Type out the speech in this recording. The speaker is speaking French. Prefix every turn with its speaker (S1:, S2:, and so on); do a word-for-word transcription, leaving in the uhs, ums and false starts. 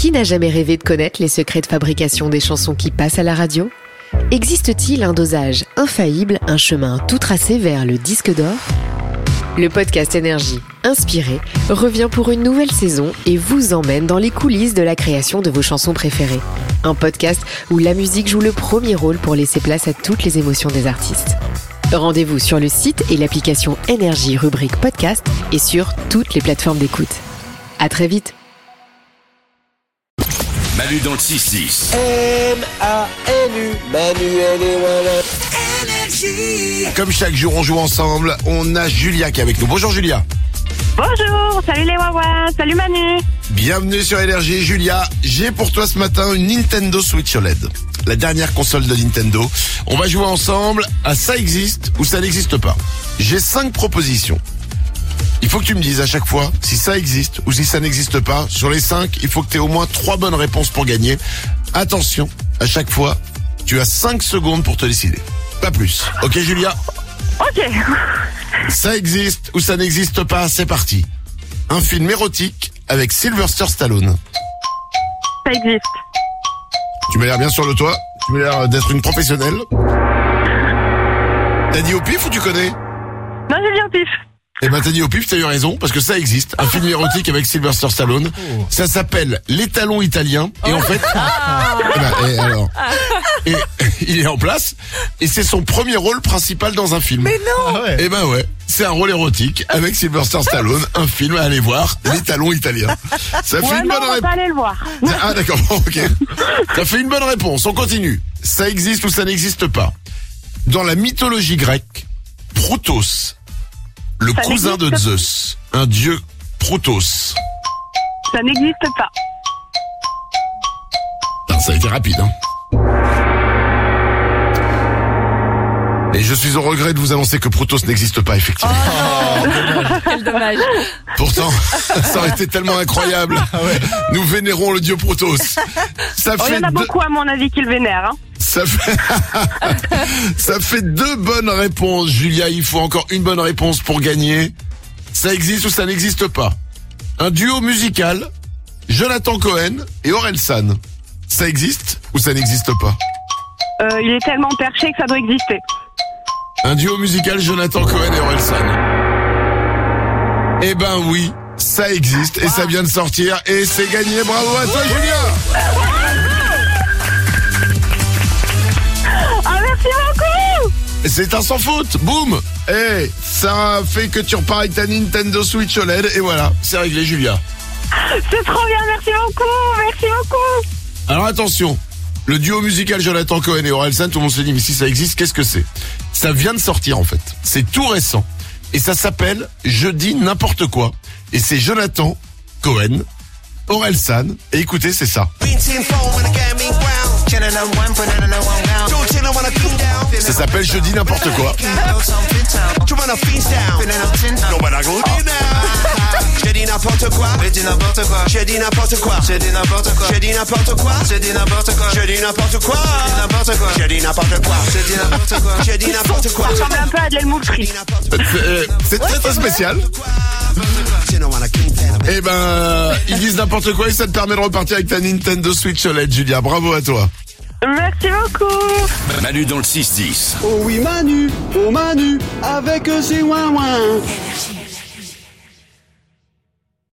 S1: Qui n'a jamais rêvé de connaître les secrets de fabrication des chansons qui passent à la radio ? Existe-t-il un dosage infaillible, un chemin tout tracé vers le disque d'or ? Le podcast Énergie, inspiré, revient pour une nouvelle saison et vous emmène dans les coulisses de la création de vos chansons préférées. Un podcast où la musique joue le premier rôle pour laisser place à toutes les émotions des artistes. Rendez-vous sur le site et l'application Énergie rubrique podcast et sur toutes les plateformes d'écoute. À très vite.
S2: Manu dans le six six.
S3: M A N U, Manu, elle est voilà.
S4: Comme chaque jour, on joue ensemble. On a Julia qui est avec nous. Bonjour Julia.
S5: Bonjour, salut les Wawa, salut Manu.
S4: Bienvenue sur Énergie. Julia, j'ai pour toi ce matin une Nintendo Switch O L E D. La dernière console de Nintendo. On va jouer ensemble à ça existe ou ça n'existe pas. J'ai cinq propositions. Il faut que tu me dises à chaque fois si ça existe ou si ça n'existe pas. Sur les cinq, il faut que tu aies au moins trois bonnes réponses pour gagner. Attention, à chaque fois, tu as cinq secondes pour te décider. Pas plus. Ok Julia ?
S5: Ok.
S4: Ça existe ou ça n'existe pas, c'est parti. Un film érotique avec Sylvester Stallone.
S5: Ça existe.
S4: Tu m'as l'air bien sur le toit. Tu m'as l'air d'être une professionnelle. T'as dit au pif ou tu connais ?
S5: Non, j'ai dit au pif.
S4: Eh ben t'as dit au pif, t'as eu raison, parce que ça existe. Un film érotique avec Sylvester Stallone. Ça s'appelle L'étalon italien. Et en fait... Eh ben, et alors, et, il est en place. Et c'est son premier rôle principal dans un film.
S6: Mais non.
S4: Ah ouais. Eh ben ouais, c'est un rôle érotique avec Sylvester Stallone. Un film à aller voir, L'étalon italien. Ça fait
S5: ouais,
S4: une
S5: non,
S4: bonne
S5: on va
S4: réponse.
S5: pas aller le voir.
S4: Ah d'accord, bon, ok. Ça fait une bonne réponse, on continue. Ça existe ou ça n'existe pas. Dans la mythologie grecque, Protos, le
S5: Ça
S4: cousin de
S5: n'existe
S4: Zeus, un dieu Protos.
S5: Ça n'existe pas.
S4: Ah, ça a été rapide, hein. Et je suis au regret de vous annoncer que Protos n'existe pas, effectivement.
S6: Oh, quel dommage.
S4: Pourtant, ça aurait été tellement incroyable. Nous vénérons le dieu Protos. Ça
S5: Oh, il
S4: fait
S5: y en a
S4: deux...
S5: beaucoup à mon avis qui le vénèrent. Hein.
S4: Ça fait... ça fait deux bonnes réponses, Julia. Il faut encore une bonne réponse pour gagner. Ça existe ou ça n'existe pas. Un duo musical, Jonathan Cohen et Orelsan. Ça existe ou ça n'existe pas.
S5: Euh, il est tellement perché que ça doit exister.
S4: Un duo musical, Jonathan Cohen et Orelsan. Eh ben oui, ça existe et ça vient de sortir et c'est gagné. Bravo à toi, Julia.
S5: Ah, merci beaucoup.
S4: C'est un sans faute, boum. Eh, ça fait que tu repars avec ta Nintendo Switch O L E D et voilà, c'est réglé, Julia.
S5: C'est trop bien, merci beaucoup, merci beaucoup.
S4: Alors attention, le duo musical Jonathan Cohen et Orelsan, tout le monde se dit mais si ça existe, qu'est-ce que c'est ? Ça vient de sortir en fait, c'est tout récent et ça s'appelle Je dis n'importe quoi et c'est Jonathan Cohen, Orelsan et écoutez c'est ça. Ça s'appelle Je dis n'importe quoi.
S3: Je dis n'importe quoi, je dis n'importe quoi, je dis n'importe quoi, je dis n'importe quoi, je dis n'importe quoi, je dis n'importe quoi, je dis n'importe quoi, je dis n'importe quoi, je dis n'importe quoi, je dis n'importe quoi.
S5: Ça ressemble un peu à de l'Elmoufri.
S4: C'est, c'est très très spécial. Eh ben, ils disent n'importe quoi et ça te permet de repartir avec ta Nintendo Switch O L E D, Julia. Bravo à toi.
S5: Merci beaucoup.
S2: Manu dans le six dix.
S7: Oh oui Manu, oh Manu, avec ses ouin ouin.